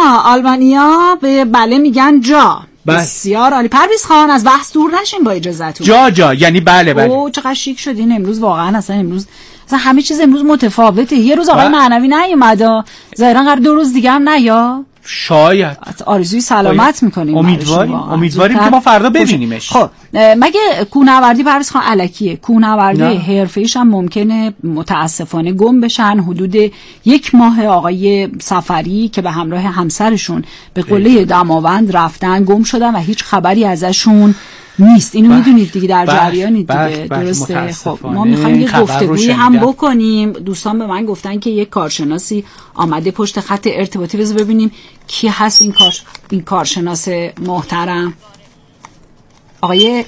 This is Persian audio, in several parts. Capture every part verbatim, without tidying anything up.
آلمانیا به بله میگن جا. بسیار عالی. پرویز خان از بحث دور نشین با اجازهتون. جا جا یعنی بله بله. او چقدر شیک شدین امروز، واقعا اصلا امروز اصلا همه چیز امروز متفاوته. یه روز آقای معنوی نیومد، ظاهرا قرار دو روز دیگه هم نیا. شاید. آرزوی سلامت میکنیم. امیدواریم امیدواریم که ما فردا ببینیمش. خب مگه کوهنوردی پرویز خان الکیه؟ کوهنوردی حرفه‌ایش هم ممکنه متاسفانه گم بشن. حدود یک ماه آقای سفری که به همراه همسرشون به قله دماوند رفتن گم شدن و هیچ خبری ازشون نیست. اینو میدونید دیگه، در جریانید دیگه. درسته. خب ما میخوایم یه گفتگویی هم بکنیم. دوستان به من گفتن که یک کارشناسی آمده پشت خط ارتباطی، بذار ببینیم کی هست این کار این کارشناس محترم. آقای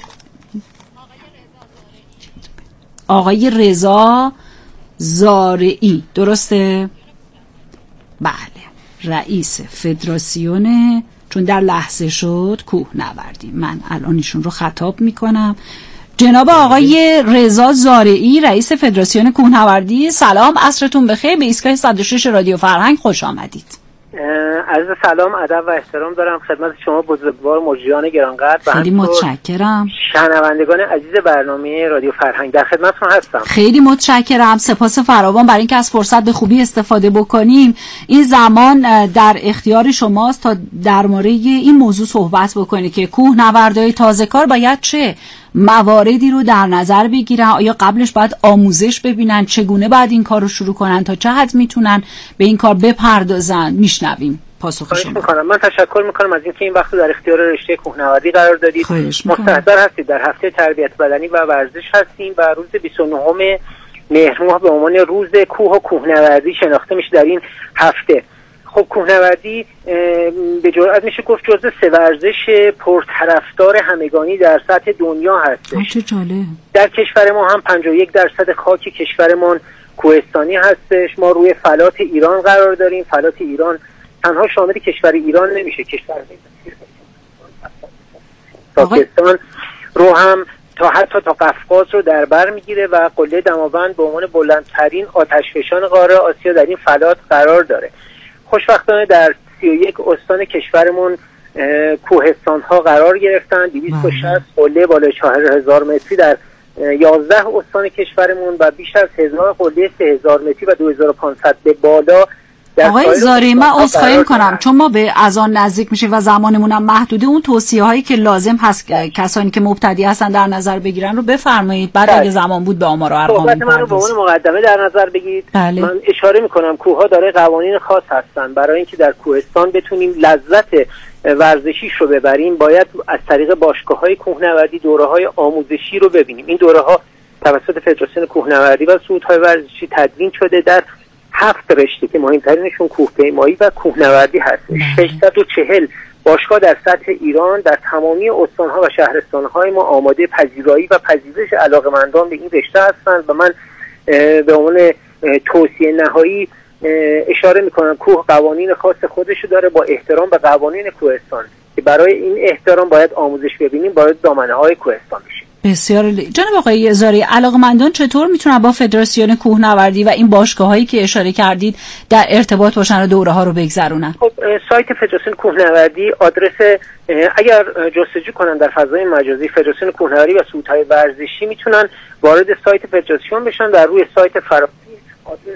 آقای رضا زارعی، درسته؟ بله، رئیس فدراسیون، چون در لحظه شد کوهنوردی. من الان ایشون رو خطاب میکنم. جناب آقای رضا زارعی، رئیس فدراسیون کوهنوردی، سلام، عصرتون بخیر. به ایستگاه صد و شش رادیو فرهنگ خوش آمدید. عرض سلام، ادب و احترام دارم خدمت شما بزرگوار مجریان گرانقدر و خیلی متشکرم. شنوندگان عزیز برنامه رادیو فرهنگ در خدمتتون هستم. خیلی متشکرم، سپاس فراوان برای اینکه از فرصت به خوبی استفاده بکنیم. این زمان در اختیار شماست تا در مورد این موضوع صحبت بکنید که کوهنوردای تازه‌کار باید چه مواردی رو در نظر بگیرن. آیا قبلش باید آموزش ببینن چگونه باید این کار رو شروع کنن تا چه حد میتونن به این کار بپردازن؟ میشنویم پاسخ شما. میکنم. من تشکر میکنم از اینکه این وقت در اختیار رشته کوهنوردی قرار دادید. مستحضر هستید در هفته تربیت بدنی و ورزش هستیم و روز بیست و نهم مهر ماه به عنوان روز کوه و کوهنوردی شناخته میشه در این هفته. خب کوهنوردی به جرئت میشه گفت جزو سه ورزش پرطرفدار همگانی در سطح دنیا هستش. چه جالب. در کشور ما هم پنجاه و یک درصد خاک کشورمان کوهستانی هستش. ما روی فلات ایران قرار داریم. فلات ایران تنها شامل کشور ایران نمیشه، کشور پاکستان رو هم تا حتی تا قفقاز رو در بر میگیره و قله دماوند به عنوان بلندترین آتشفشان قاره آسیا در این فلات قرار داره. خوشبختانه در سی و یک استان کشورمون کوهستان ها قرار گرفتن. دویست و شصت قله بالای چهار هزار متری در یازده استان کشورمون و بیش از هزار قله سه هزار متری و دو هزار و پانصد به بالا. آقای زاری، من عذرخواهی میکنم چون ما به اذان نزدیک میشه و زمانمون هم محدوده. اون توصیه هایی که لازم هست کسانی که مبتدی هستن در نظر بگیرن رو بفرمایید. بعد اگه زمان بود به آمار و ارقام صحبت من رو به عنوان مقدمه در نظر بگیرید. بله. من اشاره میکنم کوه‌ها داره قوانین خاص هستن. برای اینکه در کوهستان بتونیم لذت ورزشیش رو ببریم باید از طریق باشگاه‌های کوهنوردی دوره‌های آموزشی رو ببینیم. این دوره‌ها توسط فدراسیون کوهنوردی و صعودهای ورزشی تدوین شده در هفت رشته که مهمترینشون کوهپیمایی و کوهنوردی هست. ششصد و چهل باشگاه در سطح ایران در تمامی استان‌ها و شهرستان‌های ما آماده پذیرایی و پذیرش علاقه‌مندان به این رشته هستند و من به عنوان توصیه نهایی اشاره می‌کنم کوه قوانین خاص خودشو داره با احترام به قوانین کوهستان که برای این احترام باید آموزش ببینیم، باید دامنه‌های کوهستان بشیم. بسیار لی. جناب آقای زاری، علاقه‌مندان چطور میتونن با فدراسیون کوهنوردی و این باشگاه‌هایی که اشاره کردید در ارتباط باشن و دوره‌ها رو بگذرونن؟ خب سایت فدراسیون کوهنوردی آدرس اگر جستجو کنن در فضای مجازی فدراسیون کوهنوردی و صعودهای ورزشی میتونن وارد سایت فدراسیون بشن. در روی سایت فرعی آدرس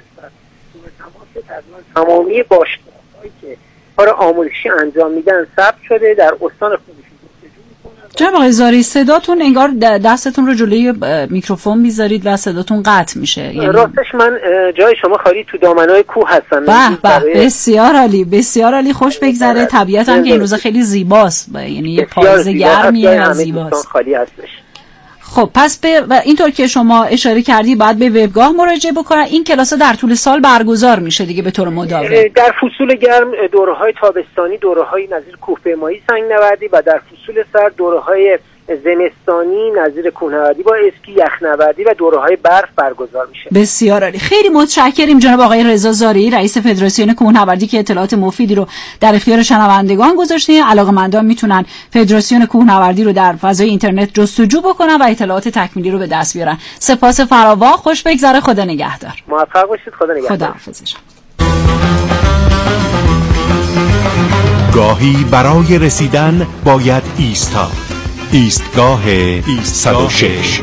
تمامی باشگاه‌هایی که کار آموزشی انجام میدن ثبت شده در استان خودشون. جناب آقای زاری، صداتون انگار دستتون رو جلوی میکروفون میذارید و صداتون قطع میشه. یعنی راستش من جای شما خالی تو دامنای کوه هستم. به به، بسیار عالی، بسیار عالی، خوش بگذره. طبیعت هم که این روزا خیلی زیباست، یعنی یه پاییز گرمیه و زیباست. خالی هستش. خب پس به اینطور که شما اشاره کردی باید به وبگاه مراجعه بکنن. این کلاس‌ها در طول سال برگزار میشه دیگه به طور مداوم؟ در فصول گرم دوره‌های تابستانی دوره‌های نظیر کوهپیمایی سنگ‌نوردی و در فصول سرد دوره‌های زمستانی نظیر کوهنوردی با اسکی یخنوردی و دوره‌های برف برگزار میشه. بسیار عالی، خیلی متشکریم جناب آقای رضا زارعی، رئیس فدراسیون کوهنوردی که اطلاعات مفیدی رو در اختیار شنوندگان گذاشتین. علاقه‌مندان میتونن فدراسیون کوهنوردی رو در فضای اینترنت جستجو بکنن و اطلاعات تکمیلی رو به دست بیارن. سپاس فراوان، خوش بگذره، خدا نگهدار. موفق باشید، خدا نگهدار. خدا حافظ. گاهی برای رسیدن باید ایستاد. ایستگاه صد و شش.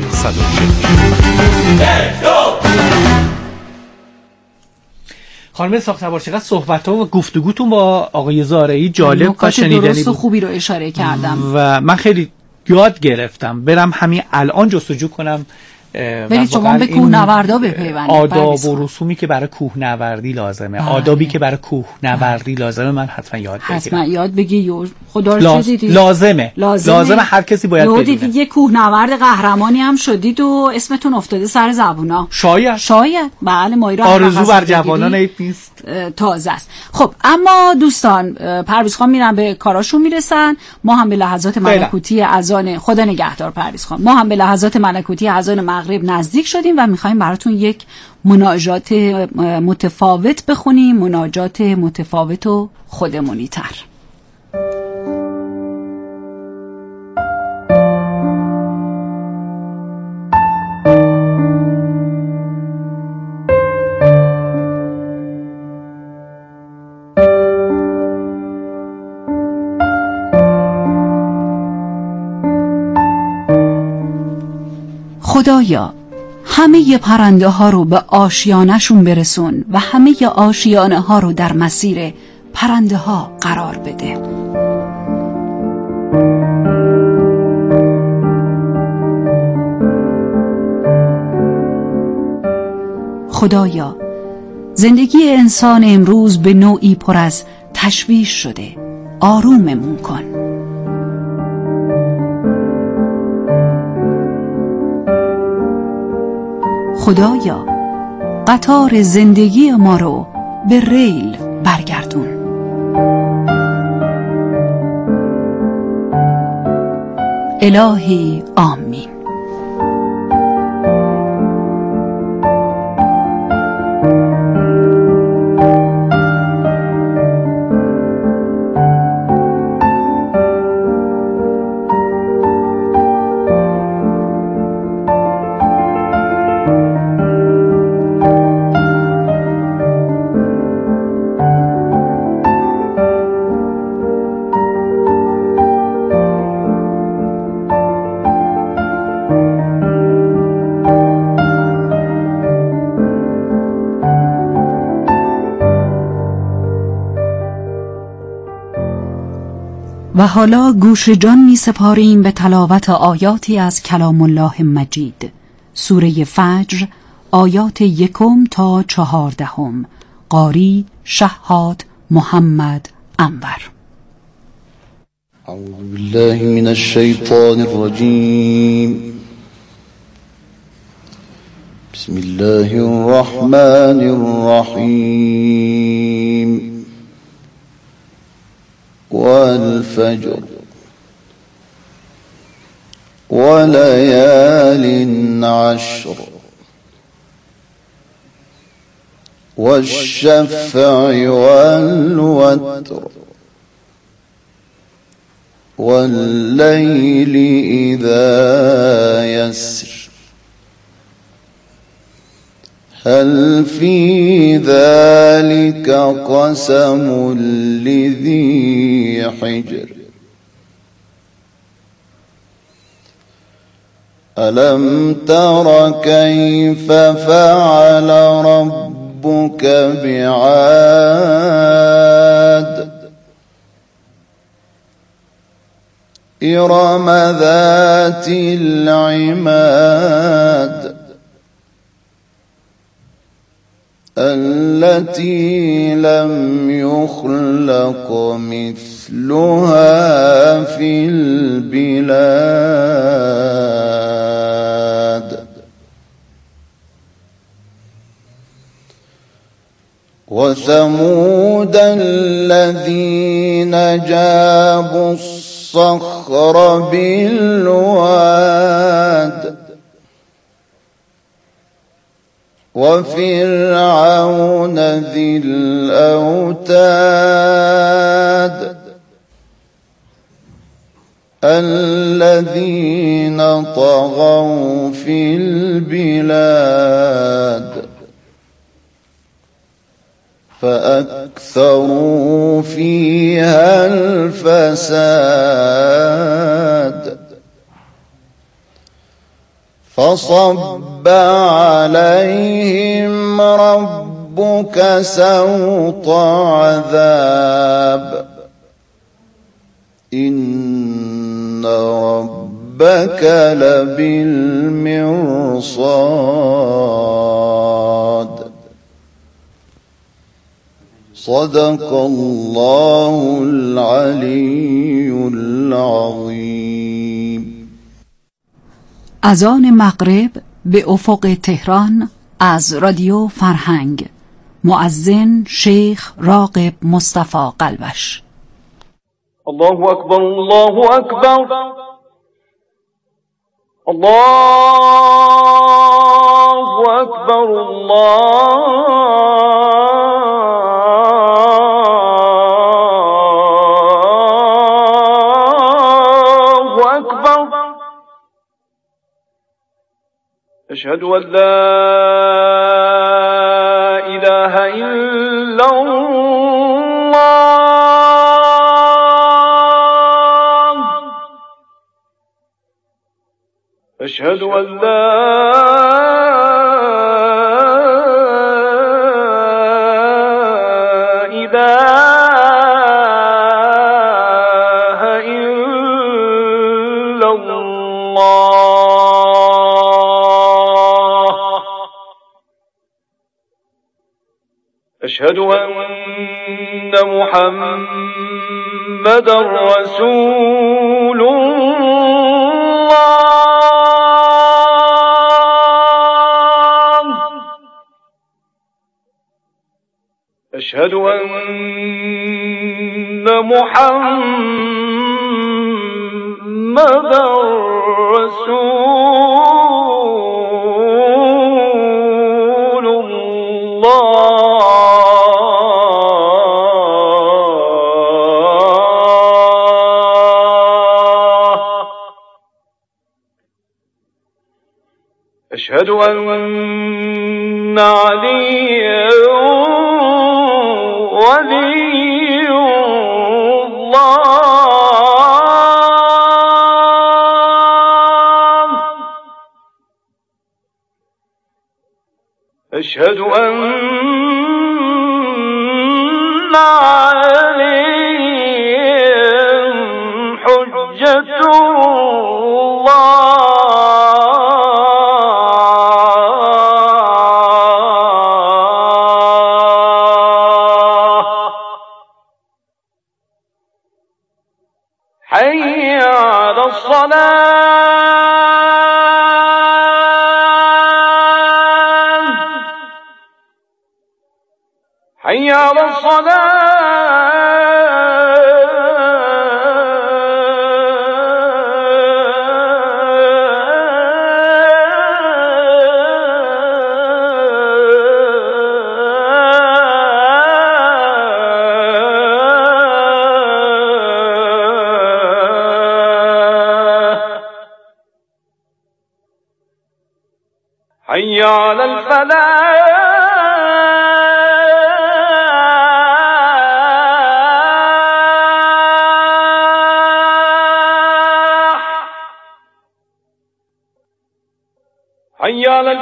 خانم ساختبار، چقدر صحبت‌ها و گفتگوتون با آقای زارعی جالب و شنیدنی بود. درست و خوبی رو اشاره کردم و من خیلی یاد گرفتم. برم همین الان جستجو کنم ولی شما به کوهنوردا بپیوندید. آداب و رسومی که برای کوهنوردی لازمه، آه. آدابی که برای کوهنوردی لازمه، من حتما یاد بگیرم. حتما یاد بگی. خدا رو لاز... دیدی لازمه. لازمه لازمه هر کسی باید بدونه. دیدید یه کوهنورد قهرمانی هم شدید و اسمتون افتاده سر زبونا. شاید شاید بله. ما رو آرزو بر جوانان عیب نیست، تازه است. خب اما دوستان، پرویز خان میرن به کاراشون میرسن، ما هم به لحظات ملکوتی اذان، خدا نگهدار پرویز خان، ما هم به لحظات ملکوتی اذان مغرب نزدیک شدیم و میخوایم براتون یک مناجات متفاوت بخونیم، مناجات متفاوت و خودمونی تر. خدایا همه پرنده ها رو به آشیانشون برسون و همه آشیانه ها رو در مسیر پرنده ها قرار بده. خدایا زندگی انسان امروز به نوعی پر از تشویش شده، آروممون کن. خدایا قطار زندگی ما رو به ریل برگردون. الهی آمین. و حالا گوش جان می سپاریم به تلاوت آیاتی از کلام الله مجید. سوره فجر، آیات یکم تا چهاردهم. قاری شهاد محمد انور. اعوذ بالله من الشیطان الرجیم. بسم الله الرحمن الرحیم. والفجر وليال عشر والشفع والوتر والليل إذا يسر هل في ذلك قسم لذي حجر ألم تر كيف فعل ربك بعاد إرم ذات العماد التي لم يخلق مثلها في البلاد وثمود الذين جابوا الصخر بالواد وفرعون ذي الأوتاد الذين طغوا في البلاد فأكثروا فأكثروا فيها الفساد فصب عليهم ربك سوط عذاب إن ربك لبالمرصاد صدق الله العلي العظيم. اذان مغرب به افق تهران از رادیو فرهنگ. مؤذن شیخ راغب مصطفی قلبش. الله أكبر الله أكبر الله أكبر الله أكبر أشهد أن لا إله إلا الله أشهد أن لا إله إلا الله أشهد أن محمدا رسول الله أشهد أن محمدا رسول الله أشهد أن عليا ولي الله أشهد أن عليهم حجة الله حي على الصلاة حي على حي على الفلاح حي على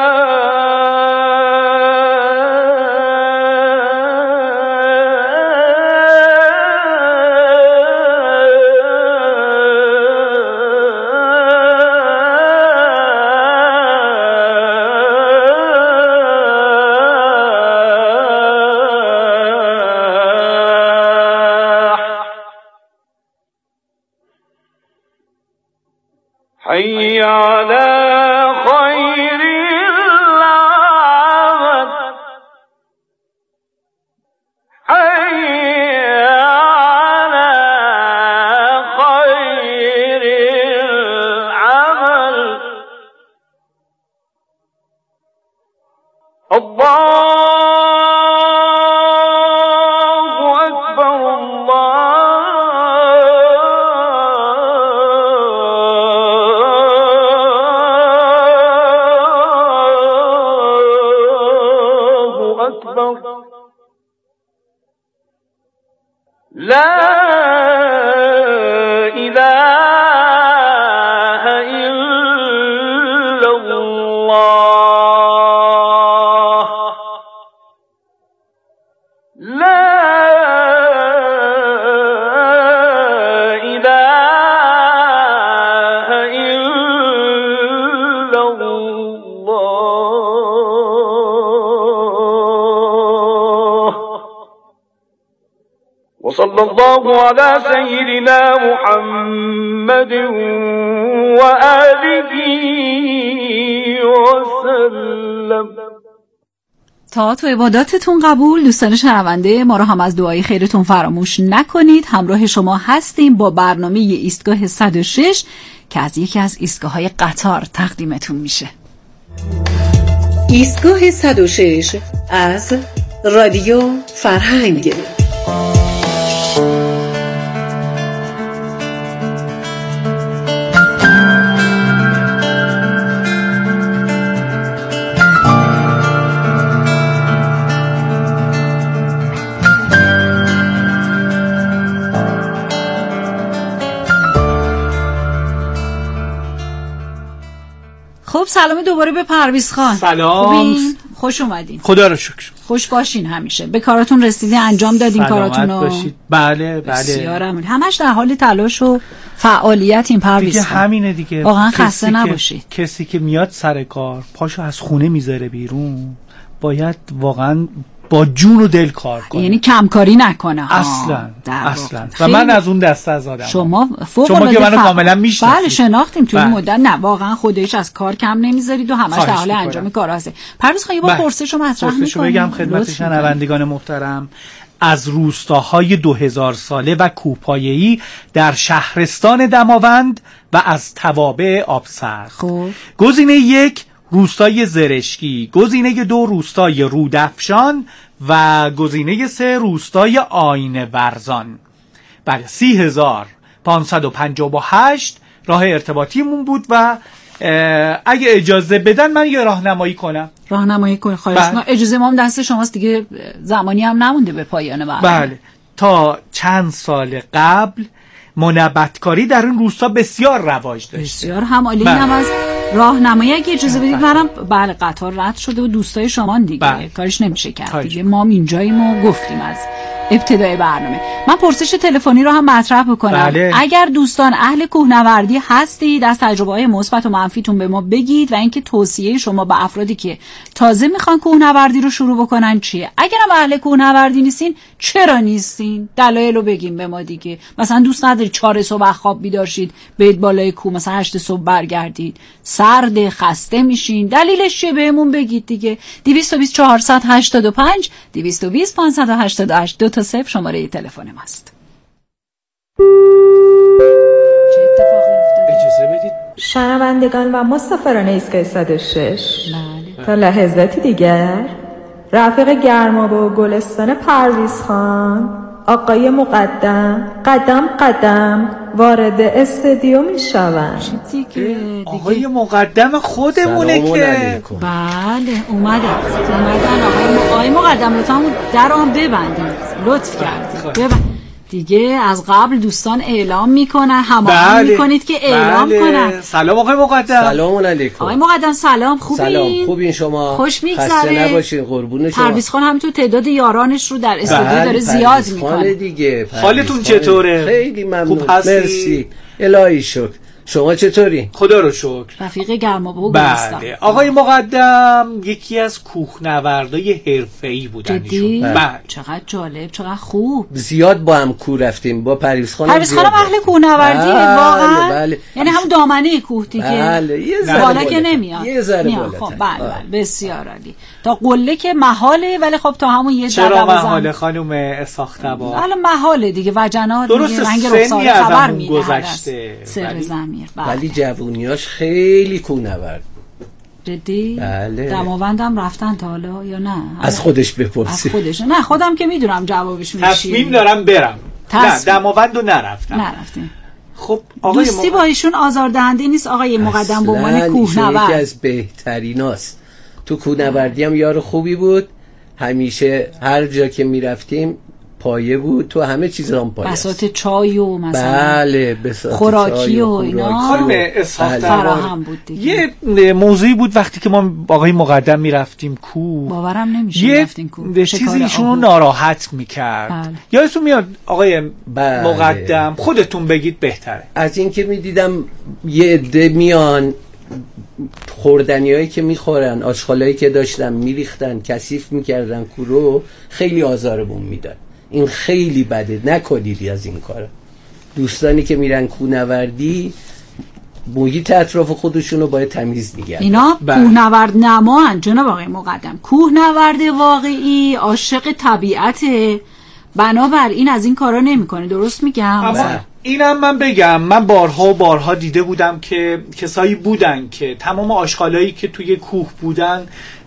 الفلاح حي على خير العمل حي على خير العمل الله أكبر الله إله إلا الله لا إله إلا الله وصلى الله على سيدنا محمد وآله وسلم. تا تو عباداتتون قبول. دوستان شنونده ما رو هم از دعای خیرتون فراموش نکنید. همراه شما هستیم با برنامه ایستگاه صد و شش که از یکی از ایستگاه‌های قطار تقدیمتون میشه. ایستگاه صد و شش از رادیو فرهنگ. خب سلام دوباره به پرویز خان. سلام، خوش اومدین. خدا رو شکر. خوش باشین. همیشه به کاراتون رسیدین، انجام دادین کاراتونو. باشید. بله بله بسیارم. همش در حال تلاش و فعالیت این پرویز دیگه خان. همینه دیگه. واقعا خسته نباشید. کسی که میاد سر کار پاشو از خونه میذاره بیرون باید واقعا با جون و دل کار کنه، یعنی کمکاری نکنه ها. اصلا اصلا. و خیلی... من از اون دسته از آدم. شما فوق شما که منو فق... کاملا میشناسید. بله شناختیم توی بله. مدت. نه واقعا خودش از کار کم نمیذارید و همش در حال انجام کار هست. پرویز خان یه بار پرسش رو مطرح می‌کنم. پرسشو بگم خدمت شنوندگان محترم. از روستاهای دو هزار ساله و کوهپایه‌ای در شهرستان دماوند و از توابع آبسرد. خب گزینه یک روستای زرشکی، گزینه دو روستای رودافشان و گزینه سه روستای آینه ورزان. بله سی هزار پانصد و پنجاه و هشت راه ارتباطیمون بود و اگه اجازه بدن من یه راهنمایی کنم. راهنمایی کنید خواهش می‌کنم. اجازه ما هم دست شماست دیگه، زمانی هم نمونده به پایان برنامه. بله تا چند سال قبل منبتکاری در این روستا بسیار رواج داشته. بسیار هم عالی. بله. هم از راهنمایی اگه اجازه بدید منم بله قطار رد شده و دوستای شما دیگه بله. کارش نمیشه کرد دیگه. ما اینجاییم و گفتیم از ابتدای برنامه. من پرسش تلفنی رو هم مطرح بکنم. بله. اگر دوستان اهل کوهنوردی هستید از تجربه‌های مثبت و منفیتون به ما بگید و اینکه توصیه شما به افرادی که تازه میخوان کوهنوردی رو شروع بکنن چیه. اگر هم اهل کوهنوردی نیستین چرا نیستین؟ دلایل رو بگیم به ما دیگه. مثلا دوست ندارید چهار صبح خواب بیدار شید برید بالای کوه، مثلا هشت صبح برگردید، سرد، خسته میشین، دلیلش چیه بهمون بگید دیگه. دویست و بیست چهارصد و هشتاد و پنج دویست و بیست پانصد و هشتاد و هشت دو تا صفر شماره تلفن ماست. چه اتفاقی افتاد؟ اجازه بدید شنوندگان و مسافران ایستگاه صد و شش بله. تا لحظاتی دیگر رفیق گرمابه و گلستان پرویز خان آقای مقدم قدم قدم وارد استودیو می شوند. دیگه آقای مقدم خودمونه که بله اومده اومدن. آقای, آقای مقدم لطفا در آن ببندید، لطف کردید ببند دیگه. از قبل دوستان اعلام میکنن، هماهنگ بله. میکنید که اعلام بله. کنن. سلام آقای مقدم. سلام علیکم. آقای مقدم سلام، خوبین؟ سلام، خوبین شما؟ خوش میگذره؟ خسته نباشین، قربون شما. پرویز خان همینطور تعداد یارانش رو در استودیو بله. داره زیاد میکنه دیگه. حالتون چطوره؟ خیلی ممنون. خوب هستی؟ مرسی. الهی شکر. شما چطوری؟ خدا رو شکر. رفیق گرمابه و گلستان. بله. آقای مقدم یکی از کوهنوردای حرفه‌ای بودن جدی؟ بله. چقدر جالب، چقدر خوب. زیاد با هم کوه رفتیم با پرویز خانم. پرویز خانم اهل کوهنوردی واقعا؟ بله. یعنی هم دامنه کوه دیگه. بله. یه ذره بالا که نمیاد. یه ذره بالا. خب بله آه. بله بسیار عالی. تا قله که محاله، ولی خب تا همون یه چرا محاله خانم اساختبا؟ حالا محاله دیگه وجنات دیگه رنگ رخسار خبر میده گذشته سر زمیر. ولی جوونیاش خیلی کوهنورد. جدی؟ بله. دماوندم رفتن تا حالا یا نه؟ از خودش بپرسی. از خودش. نه خودم که میدونم جوابش میشه. تصمیم دارم برم. نه دماوندو نرفتم. نرفتیم. خب آقای دوستی با ایشون آزاردهنده نیست آقای مقدم به عنوان یکی کوهنورد. از بهتریناست. تو کوهنوردی هم یار خوبی بود. همیشه هر جا که میرفتیم پایه بود، تو همه چیز هم پایه بساط چای و مثلا بله بساط خوراکی و اینا خانم اسحاق فراهم بود دیگه. یه موضوعی بود وقتی که ما آقای مقدم میرفتیم کوه، باورم نمیشه یه رفتیم کوه، چیزی ایشونو ناراحت میکرد. بله. یادتون میاد آقای بله. مقدم، خودتون بگید بهتره. از این که میدیدم یه عده میان خوردنی هایی که میخورن، آشغالایی که داشتن میریختن، کثیف میکردن کورو، خیلی آزارمون میدن. این خیلی بده، نکنید از این کار. دوستانی که میرن کوهنوردی محیط اطراف خودشونو باید تمیز نگه. اینا کوهنورد نمان جناب آقای مقدم. کوهنورد واقعی عاشق طبیعته، بنابراین از این کارا نمیکنه. درست میگم؟ اما اینم من بگم، من بارها و بارها دیده بودم که کسایی بودن که تمام آشغالایی که توی کوه بودن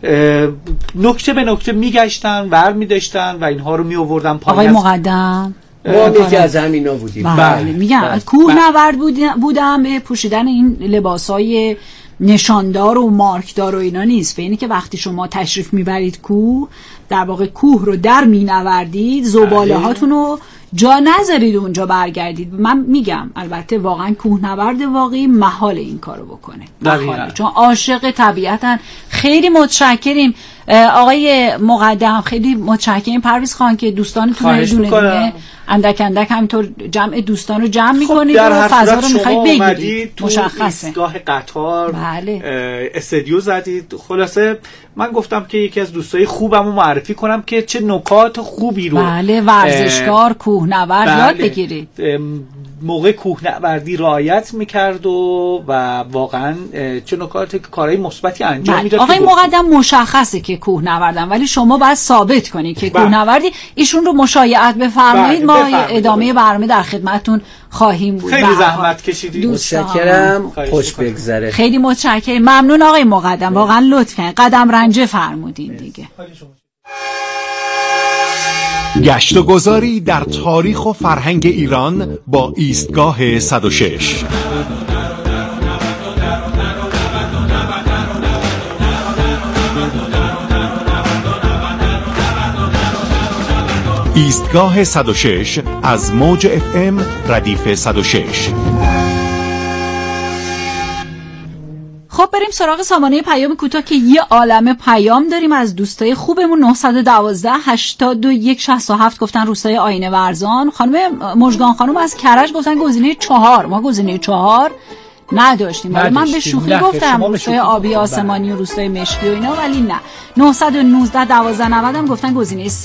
نکته به نکته میگشتن، ور میداشتن و اینها رو میآوردن پایین. آقای مقدم ما یکی از همینا بودیم. بله, بله. میگم کوهنورد بودم به پوشیدن این لباسای نشاندار و مارکدار و اینا نیست. به اینی که وقتی شما تشریف میبرید کوه، در واقع کوه رو در مینوردید، زباله هاتون رو جا نذارید اونجا برگردید. من میگم البته واقعا کوهنورد واقعی محال این کارو بکنه، محاله، چون عاشق طبیعتن. خیلی متشکریم آقای مقدم، خیلی متشکریم پرویز خان که دوستانتون رو دونه دونه اندک اندک همینطور جمع دوستان رو جمع میکنید خب و فضا رو میخواید بگیرید. مشخصه ایستگاه قطار بله. استودیو زدید. خلاصه من گفتم که یکی از دوستای خوبم رو معرفی کنم که چه نکات خوبی رو بله ورزشکار کوهنورد بله. یاد بگیرید. موقع کوهنوردی رعایت میکرد و و واقعا چه نکات کارهای مثبتی انجام میداد. آقای مقدم مشخصه که کوهنوردن، ولی شما باید ثابت کنید که کوهنوردی. ایشون رو مشایعت بفرمایید، ما ادامه برنامه در خدمتتون خواهیم بود. خیلی زحمت کشیدید. متشکرم، خوش بگذره. خیلی متشکرم، ممنون آقای مقدم، واقعا لطف کردین، قدم رنجه فرمودین دیگه. گشت و گذاری در تاریخ و فرهنگ ایران با ایستگاه صد و شش. ایستگاه صد و شش از موج اف ام ردیف صد و شش. خب بریم سراغ سامانه پیام کوتاه که یه عالمه پیام داریم از دوستای خوبمون. نه یک دو هشتاد و یک شصت و هفت گفتن روستای آینه ورزان. خانم مژگان خانم از کرج گفتن گزینه چهار. ما گزینه چهار نداشتیم، ولی من به شوخی گفتم روستای آبی آسمانی و روستای مشکی و اینا، ولی نه. نه یک نه دوازده نود هم گفتن گزینه سه.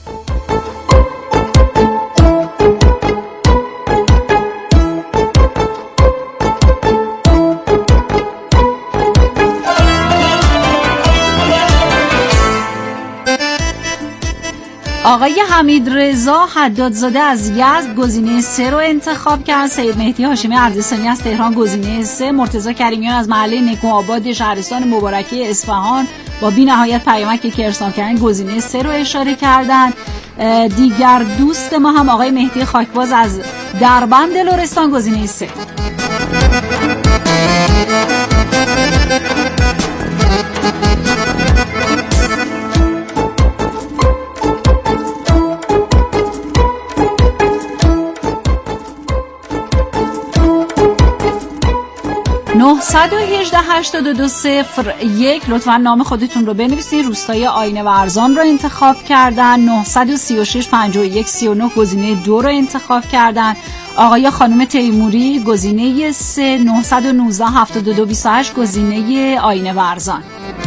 آقای حمید رضا حدادزاده از یزد گزینه سه رو انتخاب کرد. سید مهدی هاشمی اردسانی از تهران گزینه سه. مرتضی کریمیان از محله نکوآباد شهرستان مبارکه اصفهان با بی نهایت پیامکی که ارسال کردن گزینه سه رو اشاره کردن. دیگر دوست ما هم آقای مهدی خاکباز از دربند لرستان گزینه سه. نه یک هشت هشتاد و دو صفر یک لطفا نام خودتون رو بنویسید. روستای آینه ورزان رو انتخاب کردن. نه سه شش پنجاه و یک سی و نه گزینه دو رو انتخاب کردن. آقای خانم تیموری گزینه سه. نه یک نه هفتاد و دو بیست و هشت گزینه آینه ورزان.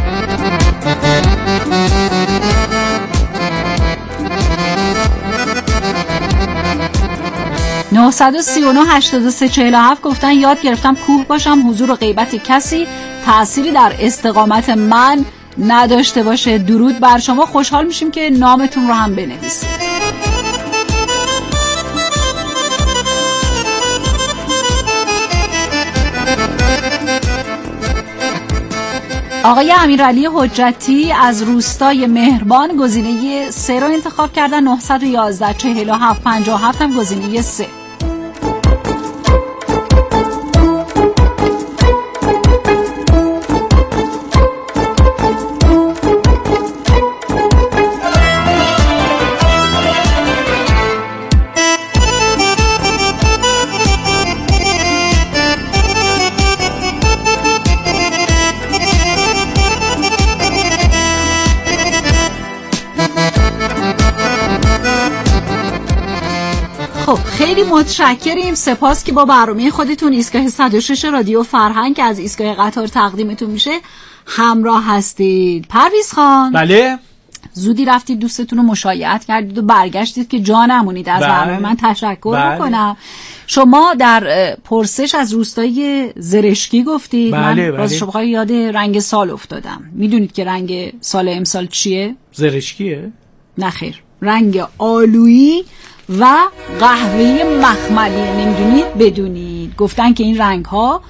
نه سه نه هشتاد و سه چهل و هفت گفتن یاد گرفتم کوه باشم، حضور و غیبت کسی تأثیری در استقامت من نداشته باشه. درود بر شما، خوشحال میشیم که نامتون رو هم بنویسید. آقای امیرعلی حجتی از روستای مهربان گزینه سه رو انتخاب کردن. نه یک یک چهل و هفت پنجاه و هفت هم گزینه سه. خب خیلی متشکریم، سپاس که با برنامه خودتون ایستگاه صد و شش رادیو فرهنگ که از ایستگاه قطار تقدیمتون میشه همراه هستید. پرویز خان، بله، زودی رفتید دوستتون رو مشایعت کردید و برگشتید که جا نمونید. از برنامه من تشکر بله. میکنم. شما در پرسش از روستای زرشکی گفتید. بله، من بله. راستش بخوای یاد رنگ سال افتادم. میدونید که رنگ سال امسال چیه؟ زرشکیه؟ نه خیر، رنگ آلویی و قهوه‌ای مخملی. نمیدونید بدونید. گفتن که این رنگ ها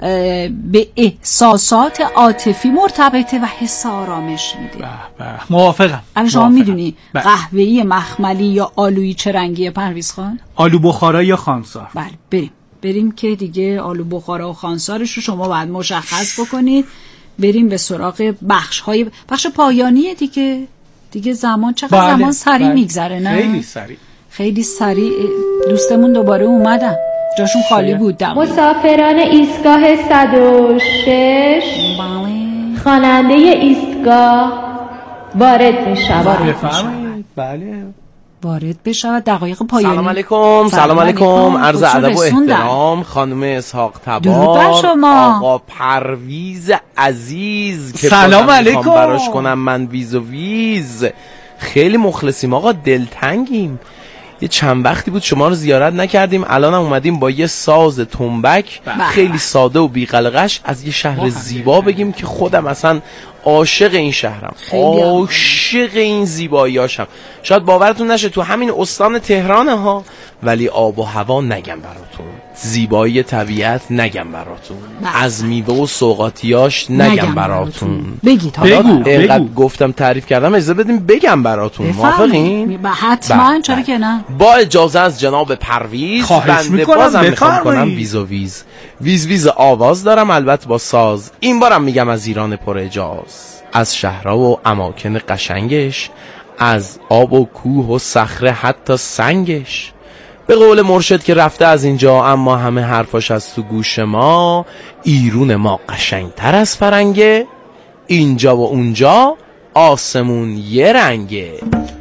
به احساسات عاطفی مرتبطه و حس آرامش میده. به به، موافقم. الان شما میدونی قهوه‌ای مخملی یا آلویی چه رنگیه پرویز خان؟ آلو بخارا یا خانسار. بله، بریم بریم که دیگه آلو بخارا و خانسارش رو شما باید مشخص بکنید. بریم به سراغ بخش های بخش پایانیه دیگه. دیگه زمان چقدر بله، زمان سریع بله. میگذره نه؟ خیلی سریع. خیلی سریع. دوستمون دوباره اومدن، جاشون خالی بود. دم. مسافران ایستگاه صد و شش، بله. خواننده ایستگاه وارد می‌شود. بفرمایید. بله. وارد بشود. دقایق پایانی. سلام علیکم. سلام علیکم. عرض ادب و احترام خانم اسحاق تبار، آقا پرویز عزیز که سلام علیکم براش کنم من ویز و ویز. خیلی مخلصیم آقا، دلتنگیم. یه چند وقتی بود شما رو زیارت نکردیم، الان هم اومدیم با یه ساز تنبک خیلی ساده و بی‌قلقش از یه شهر زیبا بگیم که خودم اصلا عاشق این شهرم، عاشق این زیباییاشم. شاید باورتون نشه تو همین استان تهرانه ها، ولی آب و هوا نگم براتون، زیبایی طبیعت نگم براتون، از میوه و سوغاتیاش نگم, نگم براتون. بگید بگو اینقدر گفتم تعریف کردم، اجازه بدیم بگم براتون. موافقین؟ حتما، چرا که نه. با اجازه از جناب پرویز بنده بازم میخوام کنم ویز و ویز. ویز ویز آواز دارم البته با ساز. این بارم میگم از ایران پر اعجاز، از شهرها و اماکن قشنگش، از آب و کوه و صخره حتی سنگش. به قول مرشد که رفته از اینجا، اما همه حرفاش از تو گوش ما. ایرون ما قشنگتر از فرنگه، اینجا و اونجا آسمون یه رنگه.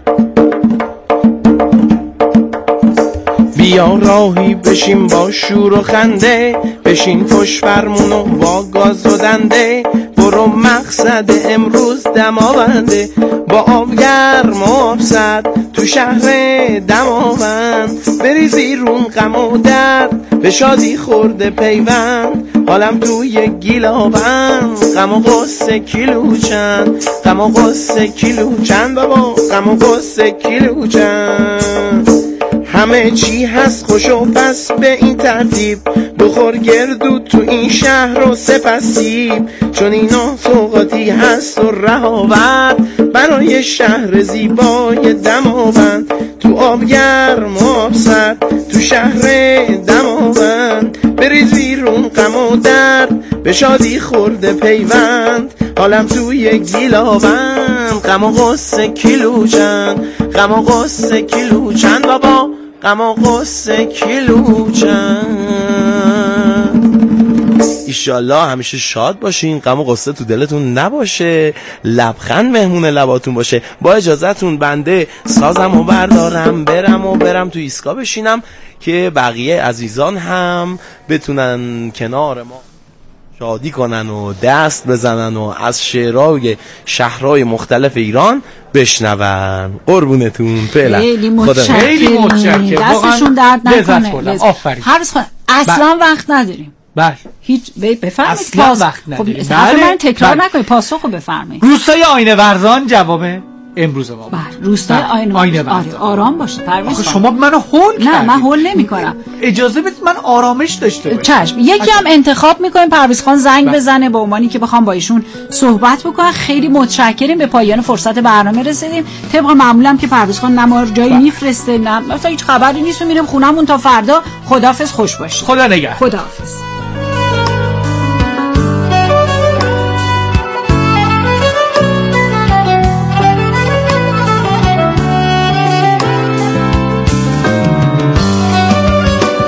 بیا راهی بشین با شور و خنده، بشین پشت فرمون و با گاز و دنده. برو مقصد امروز دماونده، با آب گرم و آب سرد تو شهر دماوند. بریز بیرون غم و درد، به شادی خورده پیوند. حالم توی گیلاوند، غم و غصه کیلو چند، غم و غصه کیلو چند بابا، غم و غصه کیلو چند. همه چی هست خوش و پس به این ترتیب، بخور گردو تو این شهر و سپسیب. چون اینا سوغاتی هست و رهاورد، برای شهر زیبای دماوند. تو آب گرم و آب سرد تو شهر دماوند. بریز بیرون غم و درد، به شادی خورده پیوند. حالم توی گیلاوند، غم و غصه کیلو چند، غم و غصه کیلو چند بابا، غم و غصه کیلو چند. ایشالله همیشه شاد باشین، غم و غصه تو دلتون نباشه، لبخند مهمون لباتون باشه. با اجازهتون بنده سازم و بردارم، برم و برم تو ایستگاه بشینم که بقیه عزیزان هم بتونن کنار ما شادی کنن و دست بزنن و از شعرهای شهرهای مختلف ایران بشنون. قربونتون فعلا. خیلی متشکرم، دستشون درد نکنه. آفرین. حرص خواهد اصلا وقت نداریم. بله هیچ بفرمایید. اصلا پاس... وقت نداریم. خب بله. من تکرار بله. نکنید، پاسخو بفرمایید. روستای آینه ورزان جواب امروز ما. بله روستای آینه, آینه ورزان. آرام باشید پرویز خان. شما منو هول کردید. نه من هول نمی‌کنم. اجازه بدید من آرامش داشته باشم. چشم. یکی هم انتخاب می‌کنیم پرویز خان زنگ بله. بزنه با عنوانی که بخوام با ایشون صحبت بکنم. خیلی متشکریم. به پایان فرصت برنامه رسیدیم. طبق معمولم که پرویز خان نه ما جایی میفرسته نه مثلا هیچ خبری نیست و میریم خونمون تا فردا. خداحافظ، خوش باشید. خدا نگهدار. خداحافظ.